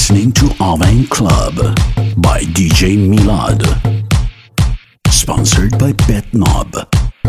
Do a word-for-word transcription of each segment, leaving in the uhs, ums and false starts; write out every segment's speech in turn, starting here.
listening to Aven Club by D J Milad. Sponsored by BetNob.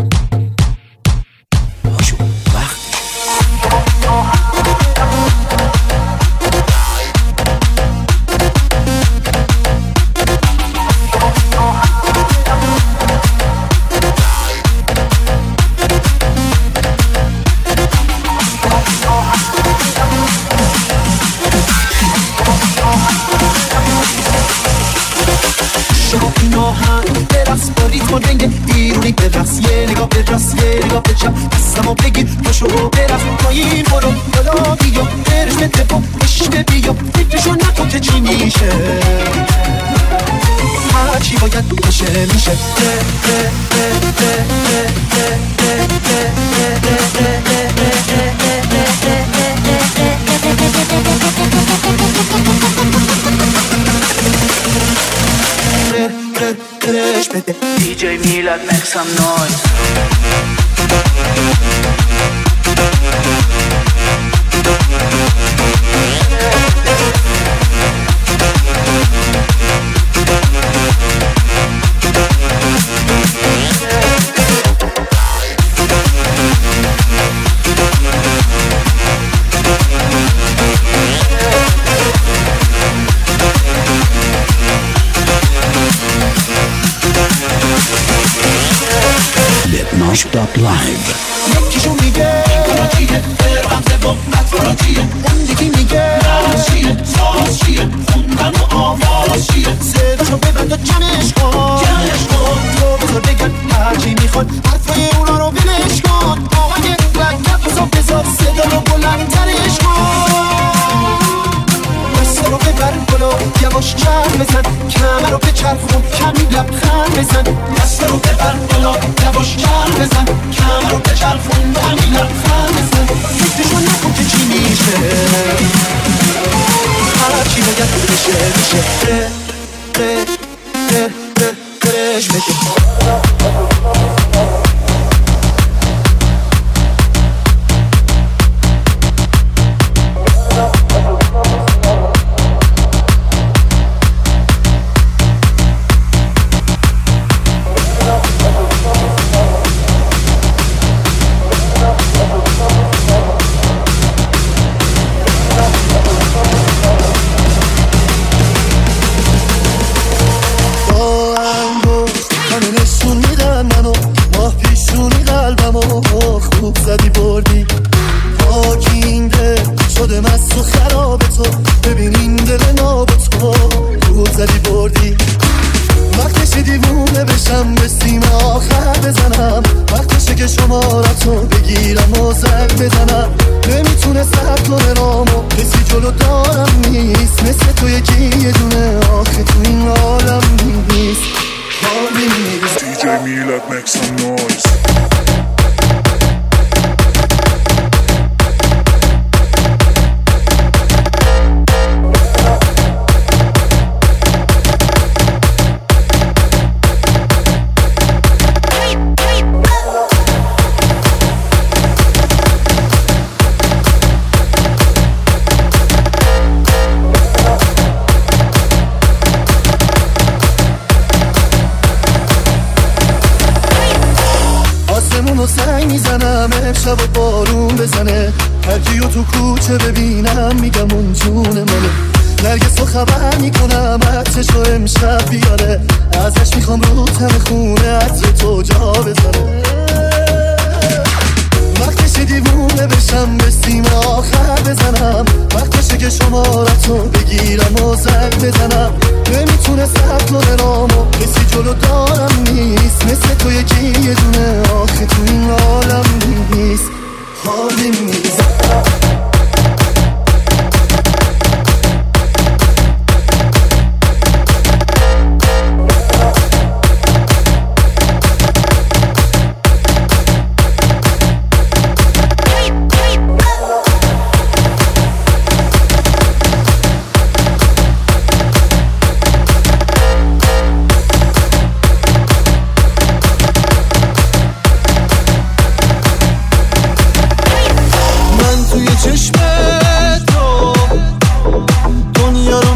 دستمو بگیر پاشو برم پایین برو بالا بیا برش بده با عشق بیا فکرشو نکن که چی میشه هرچی باید بشه میشه D J Milad, make some noise. BetNob.live. یکیشون میگه کاراتیه فرقم زبون نتوراتیه اون یکی میگه ناز چیه ساز چیه خوندن و آواز چیه صداشو ببند و جمعش کن جمعش کن تو بذار بگن هرچی میخواد حرفای اونا رو بلش کن آهنگ رنگت بزا بزا صدا رو بلندترش کن دست رو ببر بالا یواش چرخ بزن کمر رو بچرخون کمی لبخند بزن دست رو ببر بالا یواش چرخ بزن کمر رو بچرخون کمی لبخند بزن فکرشو نکن که چی میشه هرچی باید بشه میشه ره ره ره ره رهش بده شب و بارون بزنه هرکیو تو کوچه ببینم میگم اون جون منه نرگسو خبر میکنم عطرشو امشب بیاره ازش میخوام رو تم خونه عطر تو جا بزنه وقتشه دیوونه بشم به سیم آخر بزنم وقتشه که شمارتو بگیرم و زنگ بزنم نمیتونه سب کنه رامو کسی جلو دارم نیست مثل تو یکی یه دونه آخه تو این عالم نیست حالی نیست چشم تو دنیا رو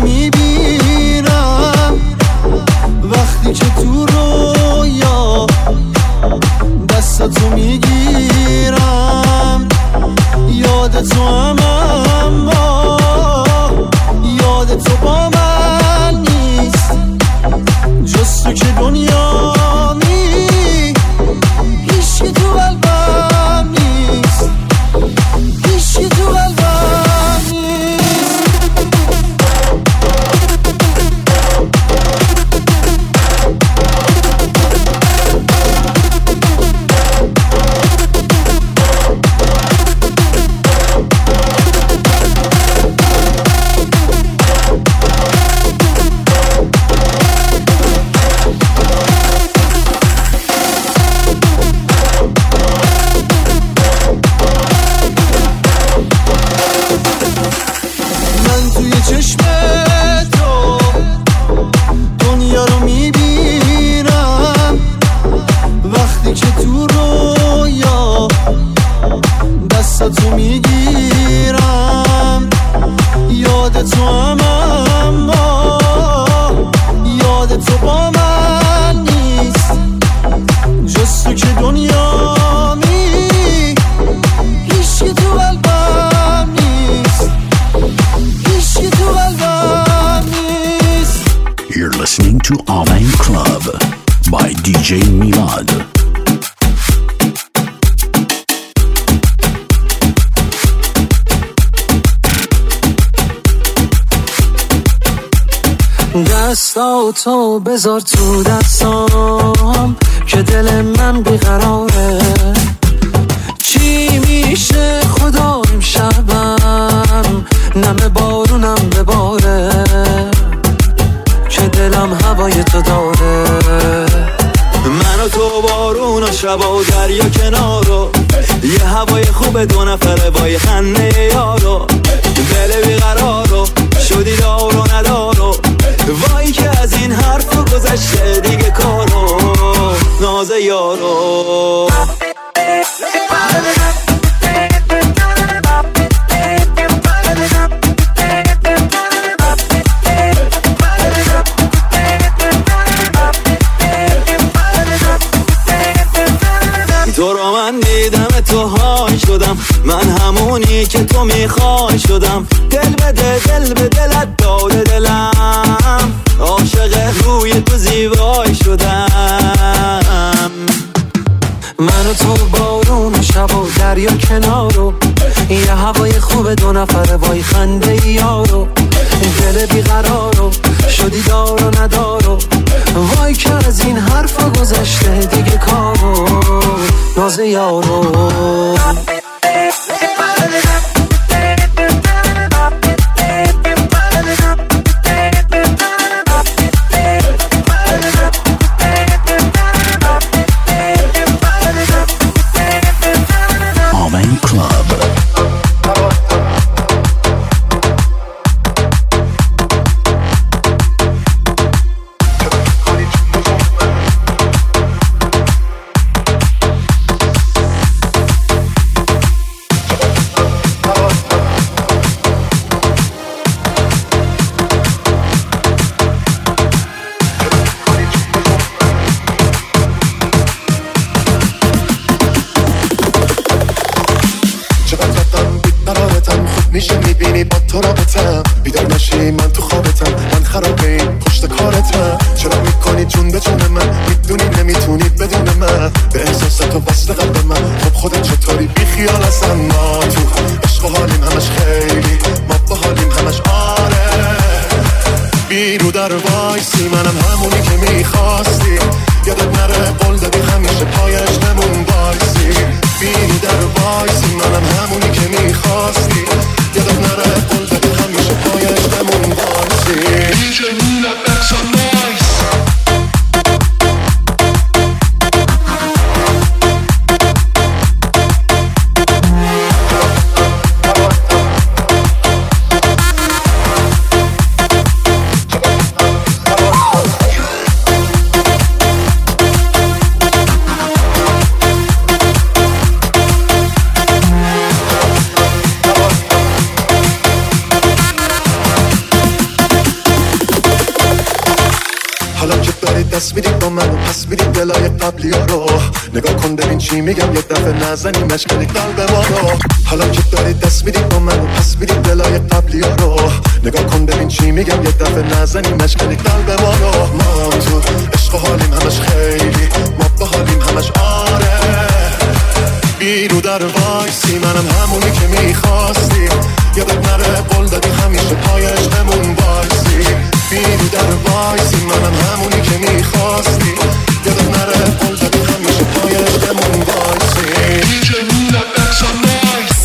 دستاتو میگیرم، یاد تو هم اما یاد تو با من نیست، جز تو که دنیا می هیچی تو قلبم نیست، هیچی تو قلبم نیست. You're listening to Amen Club by دی جی Milad. دستاتو بذار تو دستام که دل من بیقراره، چی میشه خدا امشبم نمه بارونم بباره، که دلم هوای تو داره. من و تو بارون و شب و دریا کنارو، یه هوای خوب دو نفره وای خنده یارو، دل بیقرارو شدی دار و ندارو، وای که از این حرفا گذشته دیگه کارو، ناز یارو. تو رو من دیدم تو های شدم، من همونی که تو میخوای شدم، دل به دل دل به دلت داده دلم، عاشق روی تو زیبای شدم. من و تو بارون و شب و دریا کنارو، یه هوای خوب دو نفره وای خنده یارو، دل بیقرارو شدی دار و ندارو، وای که از این حرفا گذشته دیگه کارو، ناز یارو. Amen Club. میشه میبینی با تو رابطم، بیدار نشی من تو خوابتم، من خرابه این پشت کارتم، چرا میکنی جون به جون من، میدونی نمیتونی بدون من، به احساس تو وصل قلب من، خب خودت چطوری بی خیال هستن، ما تو عشق و حالیم همش خیلی، ما با حالیم همش آره، بیرو در وایسی منم همونی که میخواستی، یادت نره قول دادی همیشه پایش نمون وایسی، بیرو در وایسی منم همونی که میخواستی، یادت نره قول دادی همیشه پایش نمون وایسی. دی جی Milad make some noise. دست میدید با من و پس میدید دلای قبلی ها رو، نگاه کن ببین چی میگم یه دفعه نزنی مشکلی قلب ما رو، حالا که دارید دست میدید با من و پس میدید دلای قبلی ها رو، نگاه کن ببین چی میگم یه دفعه نزنی مشکلی قلب ما رو، ما تو عشق و حالیم همش خیلی، ما با حالیم همش آره، بیرو در وایسی منم همونی که میخواستی، یادت نره قول دادی همیشه پایش نمون وایسی، بیرو در وایسی منم همونی که میخواستی، یادت نره قول دادی همیشه پایش نمون وایسی. دی جی Milad make some noise.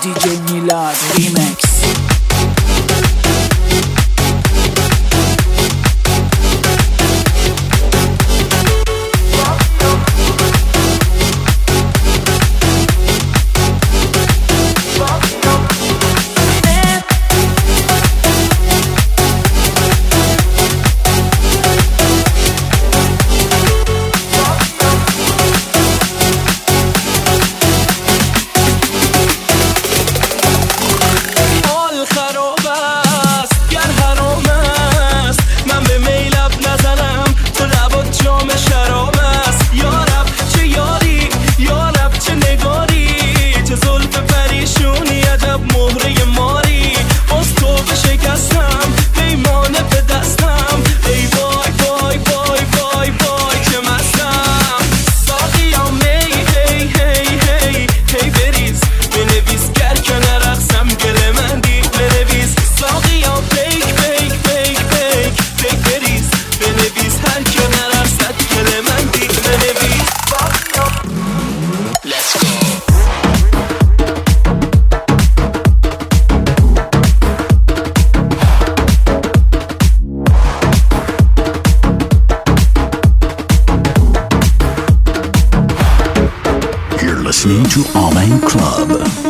دی جی میلاد ریمکس. Listening to Online Club.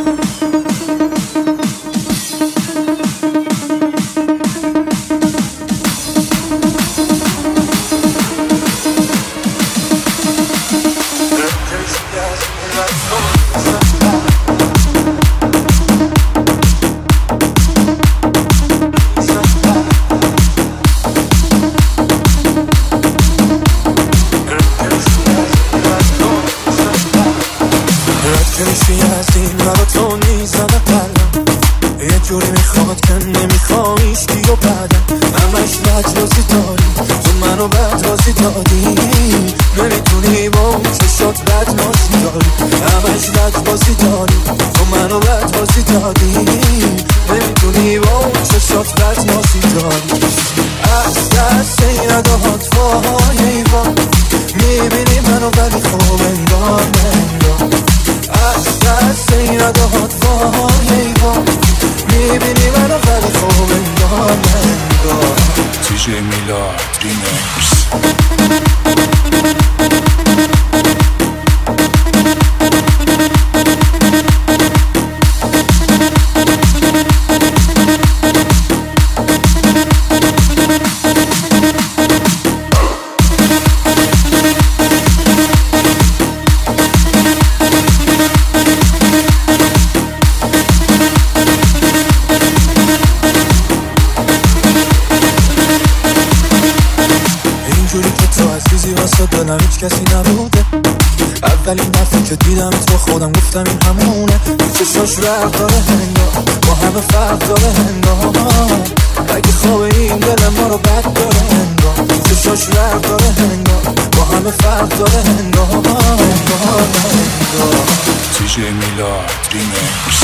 دی جی میلاد ریمکس. دلم هیچ کسی نبوده، اولین دفعه که دیدمت با خودم گفتم این همونه. چشاش رق داره هنگاه با همه فرق داره هنگاه، اگه خواب این دل ما رو بد داره هنگاه. چشاش رق داره هنگاه با همه فرق داره هنگاه هنگاه هنگاه. دی جی میلاد ریمکس.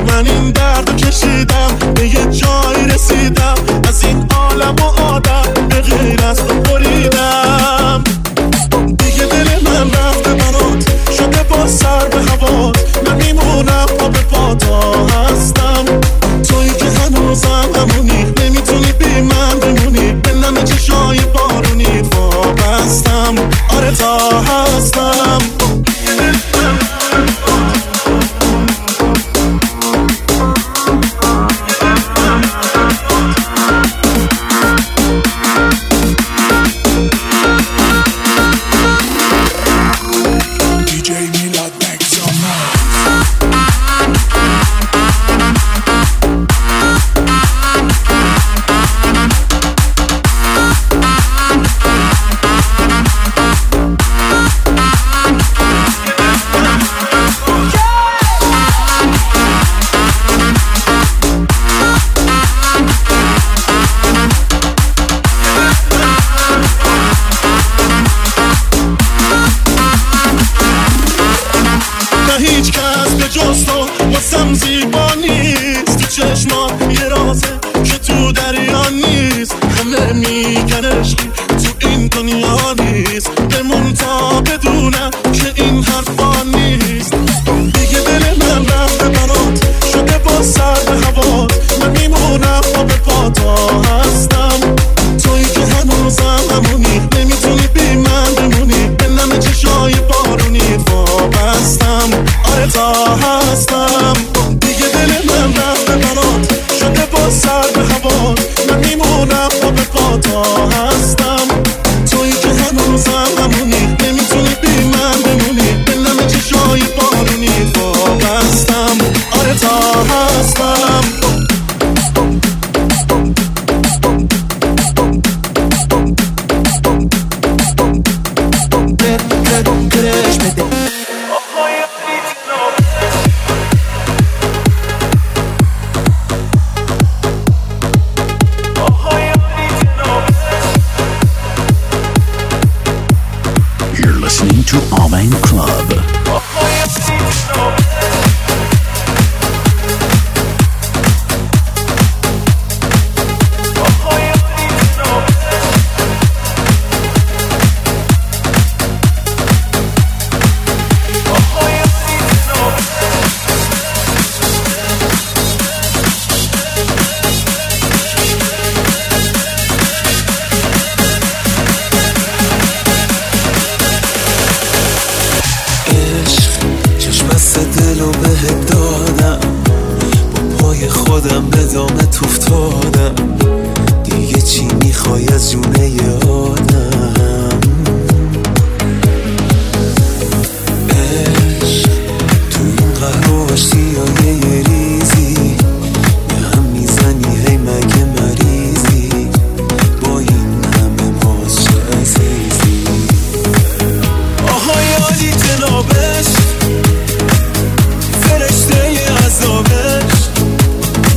من این درد کشیدم، به یه جایی رسیدم، از این عالم و آدم به غیر از تو بریدم. دیگه دل من رفته برات، شده با سر به هوات، من میمونم پا به پاتا هستم. تویی که هنوزم همونی، نمیتونی بی من بمونی، به نم چشای بارونی وابستم. آره تا هستم.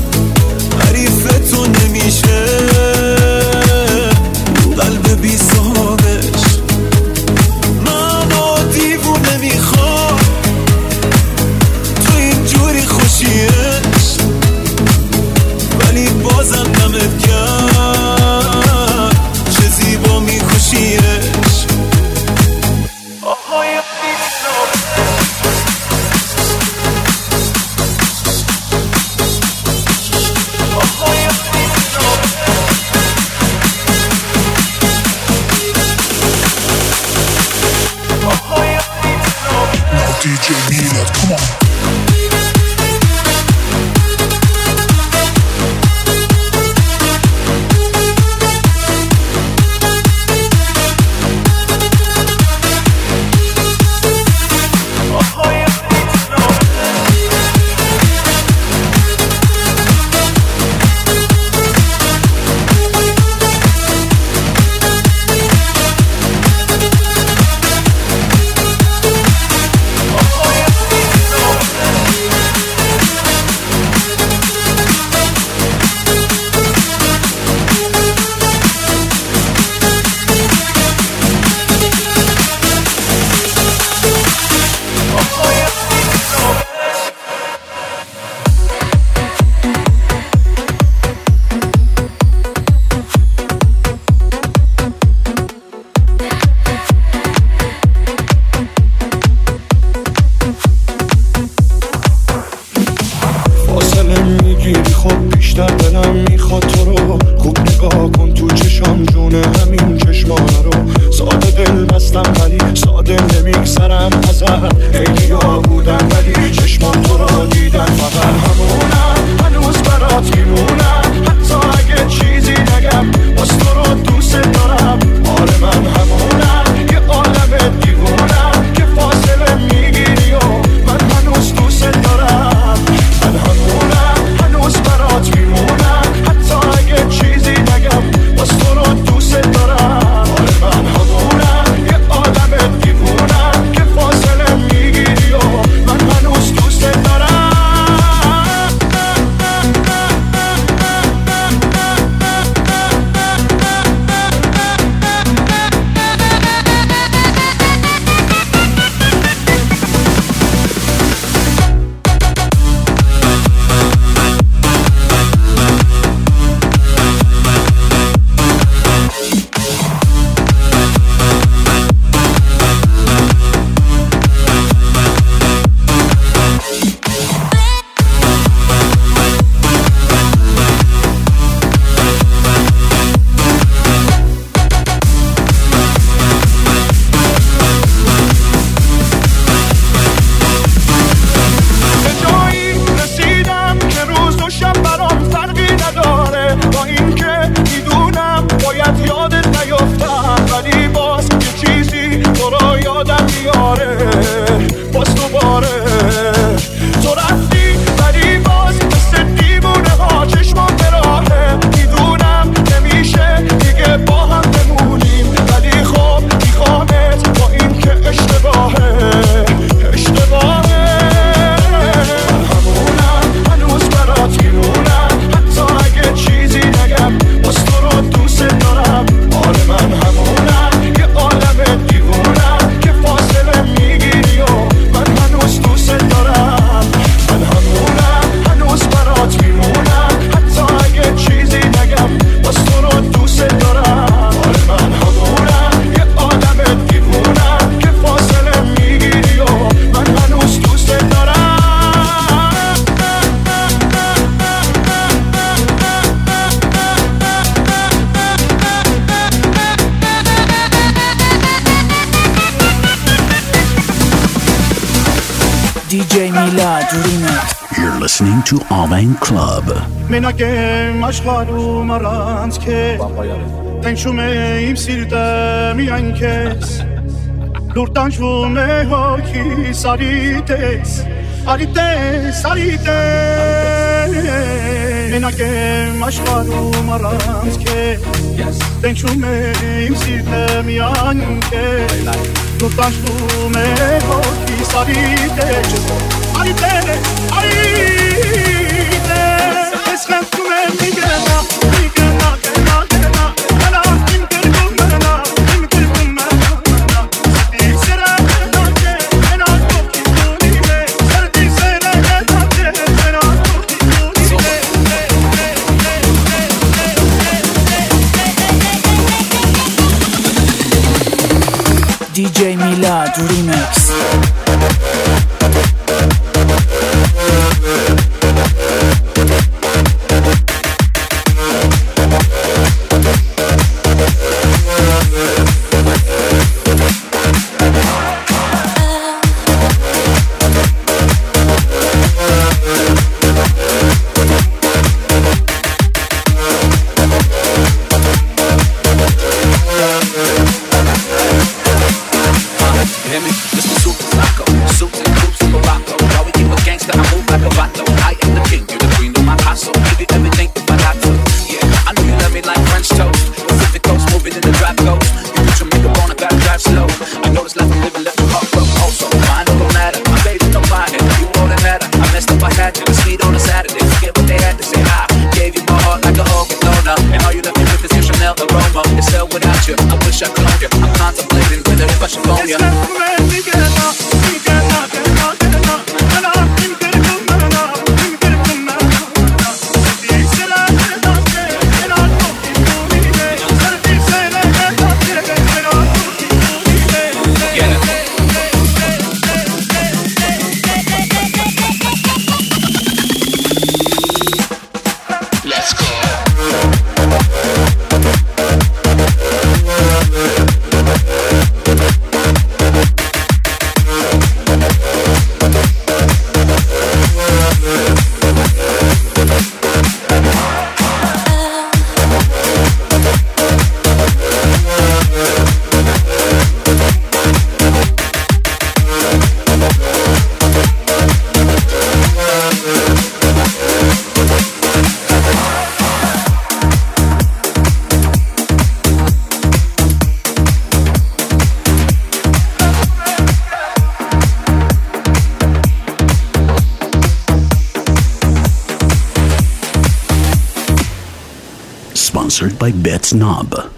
قلب بی فاصله میگیری خب بیشتر دلم میخواد تو رو. خوب نگاه کن تو چشام جونه همین چشمانه رو. ساده دل بستم ولی ساده نمیگذرم ازت. خیلی ها بودن ولی چشمان تو رو دیدن فقط همونم. هنوز برات میمونم حتی اگه چیزی نگم باز تو رو دوست دارم. آره من همونم یه عالم دیوونم که فاصله میگیری و من هنوز دوست دارم. من همونم هنوز برات میمونم حتی اگه چیزی نگم باز تو رو دوست دارم. آره من همونم یه عالم دیوونم که فاصله میگیری و من هنوز دوست دارم. دی جی میلاد ریمیکس. You're listening to Alvain Club. Menake mashkaru maranske Tenchume im sirte mi ankes Lurtan shvume hoki sarites Arites, sarites Menake mashkaru maranske Tenchume im sirte mi ankes Lurtan shvume hoki sarites Arites, arites Eskhaf kume migena, migena, gena, gena Gena, imkir kumena, imkir kumena Sardi sera gena ke, gena koki kunile Sardi sera gena ke, gena koki kunile دی جی میلاد ریمیکس. Sponsored by BetSnob.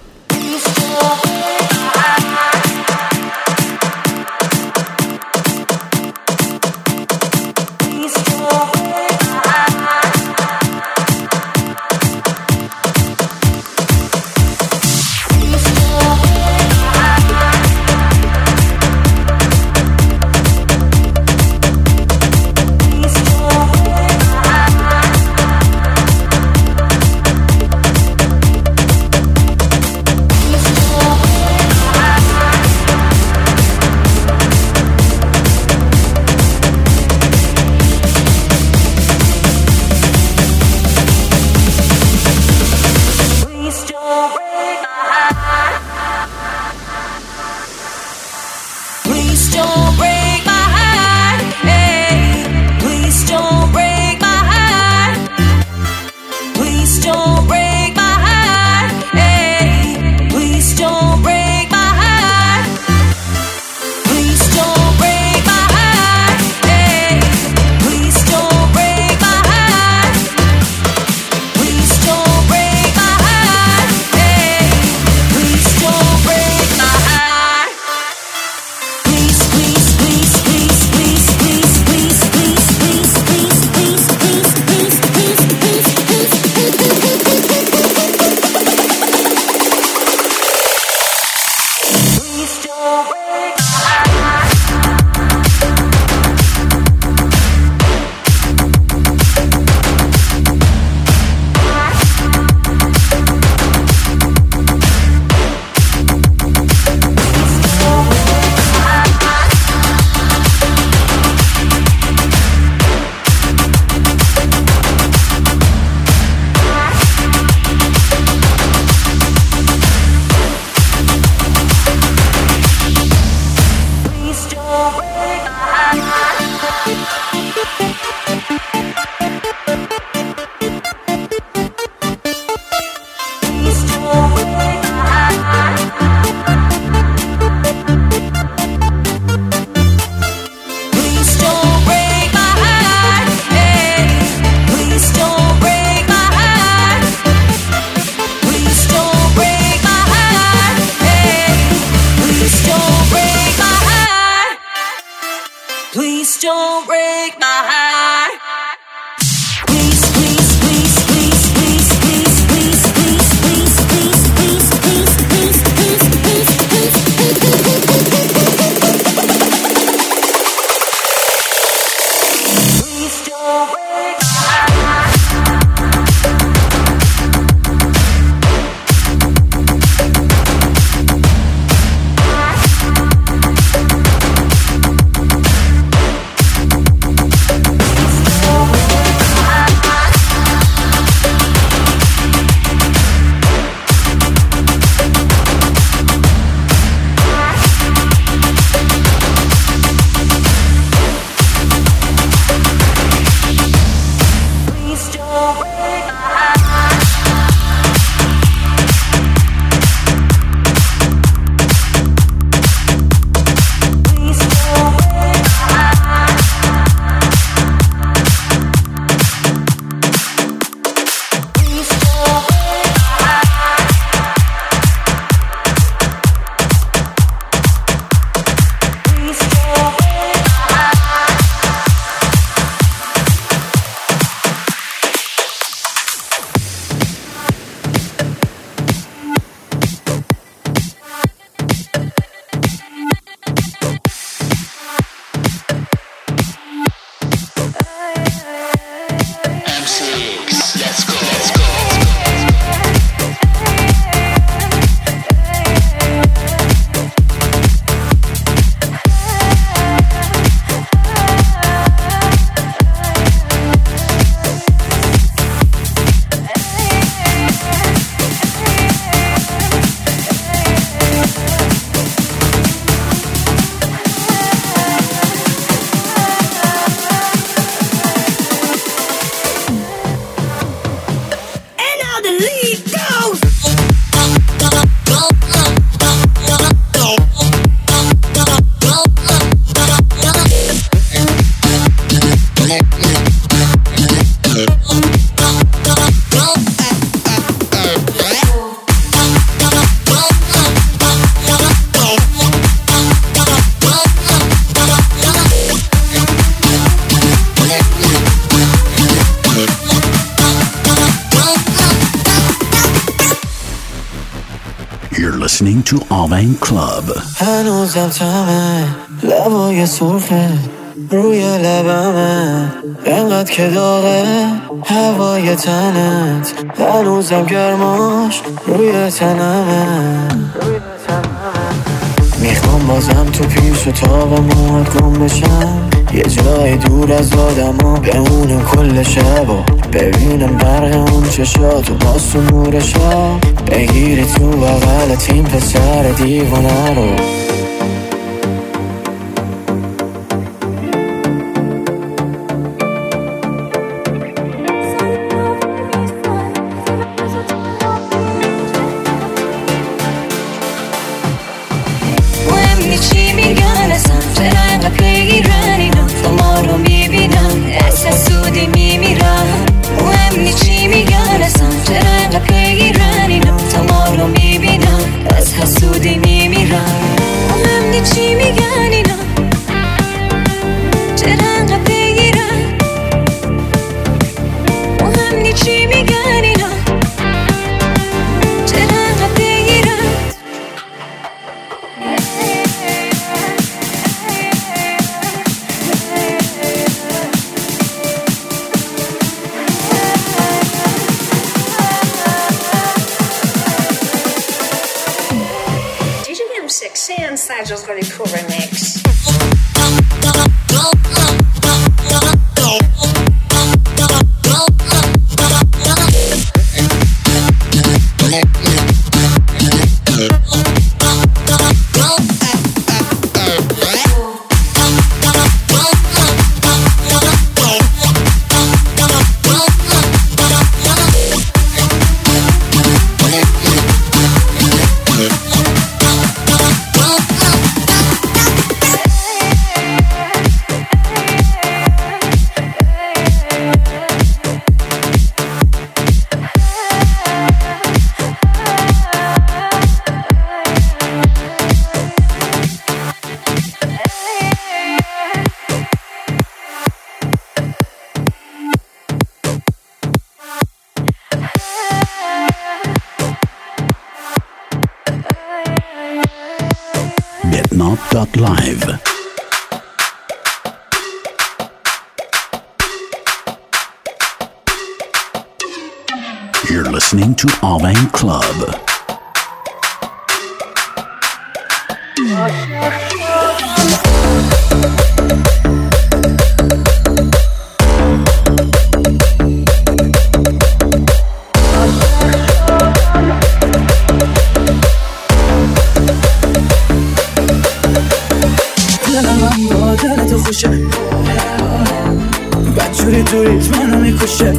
listening to Alvin Club. هنوزم تمه لبای سرخه روی لبمه انقدر که داغه هوای تنت هنوزم گرماش روی تنمه میخوام بازم تو پیش و تاب موهات گم بشم یه جای دور از آدم ها بمونم کل شب و ببینم برق اون چشات و باز تو نور شب بگیری تو بغلت این پسر دیوانه رو Just got a cool remix. Live. You're listening to Alvin Club. بدجوری دوریت منو میکشه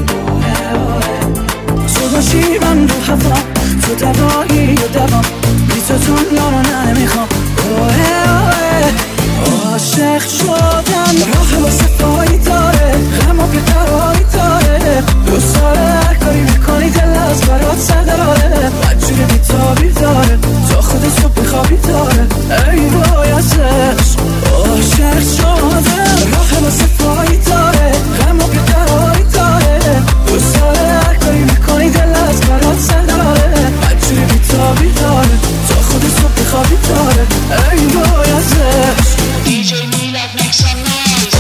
تو باشی من رو هوا تو دوایی و دوام بی تو دنیا رو نمیخوام عاشق شدم راه واسه پایی داره غم و بیقراری داره دوست داره هر کاری میکنی دل از برات سر داره بدجوری بیتابی داره تا خودت رو بخوابی داره ای وای ازش عاشق شدم راه واسه پایی داره غم و بیقراری داره دوست داره هر کاری میکنی دل از برات سر داره بدجوری بیتابی داره تا خودت رو بخوابی داره ای وای ازش دی جی میلاد make some noise.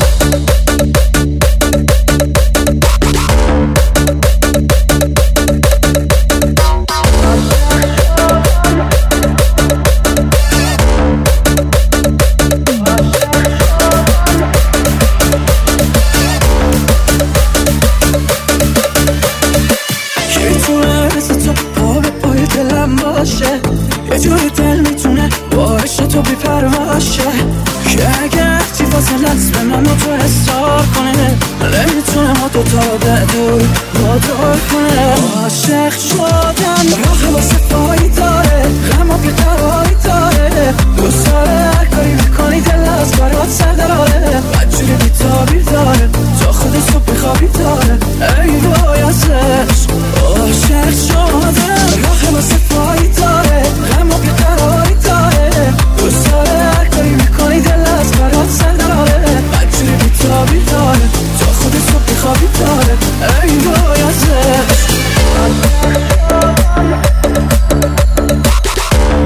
یه جوری دل میتونه با عشق تو بی‌پرواشه که اگه اختی فاصلت به من و تو حساب کنه نمیتونه ما دوتا رو به دور وادار کنه عاشق شدم راه واسه پایی داره غم و بیقراری داره دوست داره هر کاری میکنی دل از برات سر داره بدجوری بیتابی داره تا خودت رو بخوابی داره ای وای ازش عاشق شدم راه واسه پایی داره غم و بیقراری داره دوست داره هر کاری میکنی دل از برات سر داره بدجوری بیتابی داره تا خودت رو بخوابی داره ای وای ازش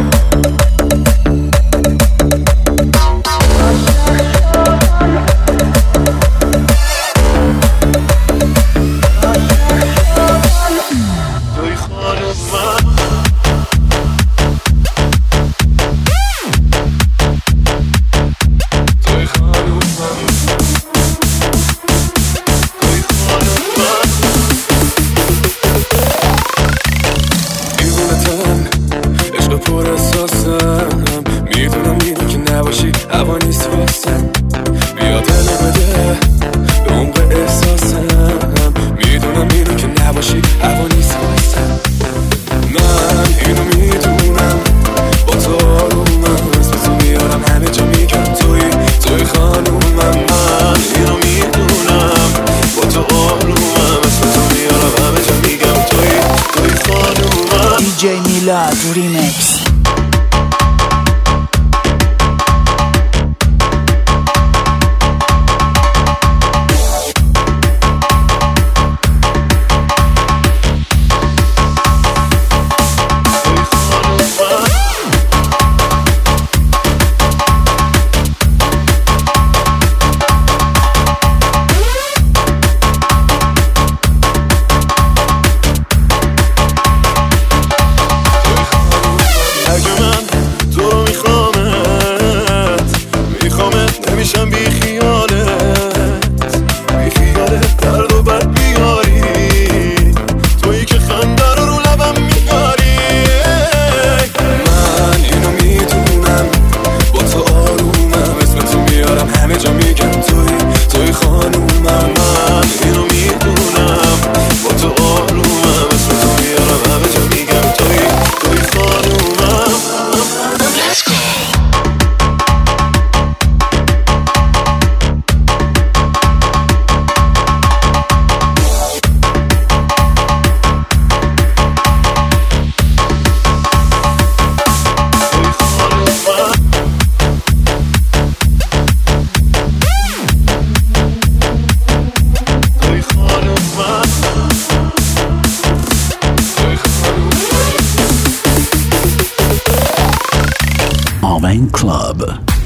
Wine Club.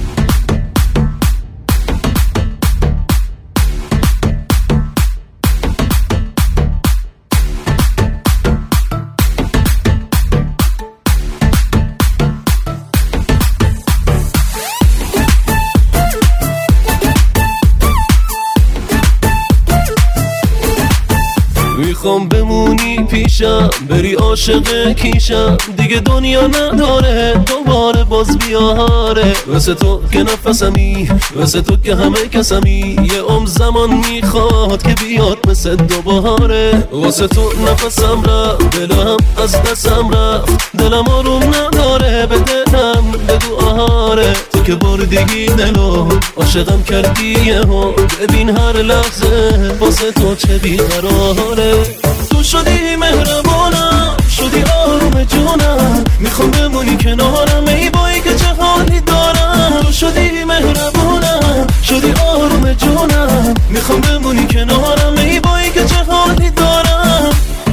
میخوام بمونی پیشم، بری عاشق کیشم، دیگه دنیا نداره دوباره باز بیاره. واسه تو که نفسمی، واسه تو که همه کسمی، یه عمر زمان میخواد که بیاد مثل دوباره. واسه تو نفسم رفت، دلم از دستم رفت، دلم آروم نداره، به دلم بگو آره. تو که بردگی دلو عاشقم کردی یهو، ببین هر لحظه واسه تو چه بیقراره. تو شدی مهربانم، شدی آروم جونم، میخوام بمونی کنارم ای بایی که چه حالی دارم. تو شدی مهربانم، شدی آروم جونم، میخوام بمونی کنارم ای بایی که چه حالی دارم.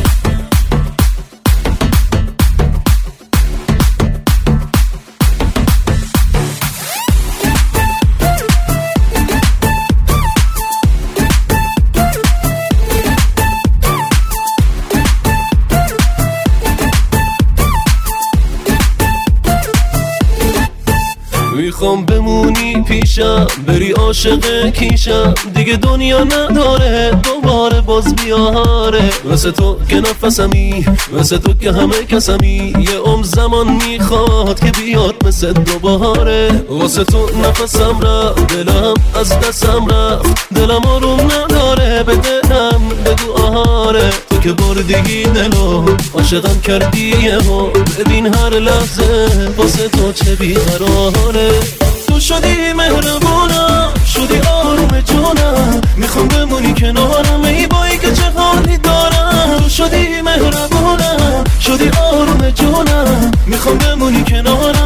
میخوام بمونی پیشم، بری عاشق کیشم، دیگه دنیا نداره دوباره باز بیاره. واسه تو که نفسمی، واسه تو که همه کسمی، یه عمر زمان میخواد که بیاد مثل دوباره. واسه تو نفسم رفت، دلم از دستم رفت، دلم آروم نداره، به دلم بگو آره. تو که بردگی دلو عاشقم کردی یهو، ببین هر لحظه واسه تو چه بیقراره. تو شدی مهربانم، شدی آروم جونم، میخوام بمونی کنارم ای بایی که چه حالی دارم. تو شدی مهربانم، شدی آروم جونم، میخوام بمونی کنارم